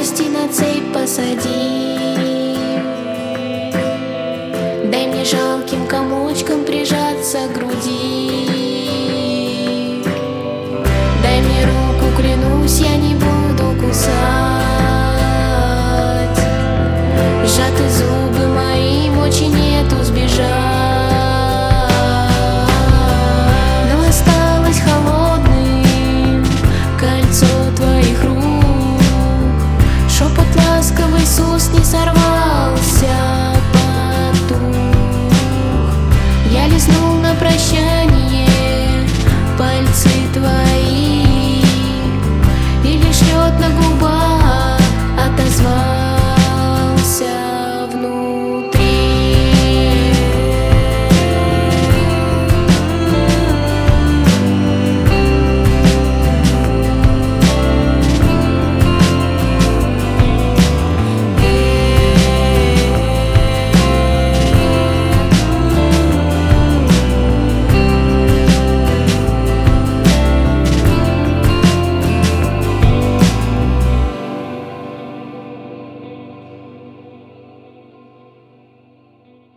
Отпусти, на цепь посади. Дай мне жалким комочком прижаться к груди. Дай мне руку, клянусь, я не буду кусать. Сжаты зубы мои, мочи нету сбежать. Но осталось холодным кольцо твоих рук. Шепот ласковый с уст не сорвать.